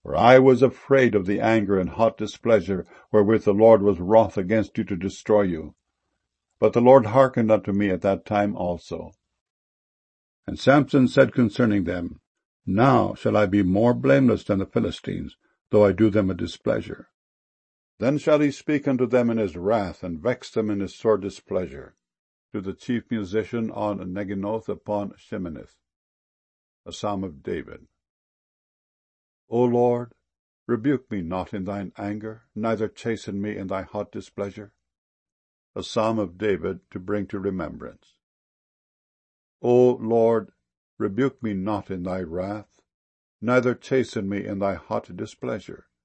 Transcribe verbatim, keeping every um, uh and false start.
For I was afraid of the anger and hot displeasure wherewith the Lord was wroth against you to destroy you. But the Lord hearkened unto me at that time also. And Samson said concerning them, Now shall I be more blameless than the Philistines, though I do them a displeasure. Then shall he speak unto them in his wrath, and vex them in his sore displeasure. To the chief musician on Neginoth upon Sheminith. A Psalm of David. O Lord, rebuke me not in thine anger, neither chasten me in thy hot displeasure. A Psalm of David to bring to remembrance. O Lord, rebuke me not in thy wrath, neither chasten me in thy hot displeasure.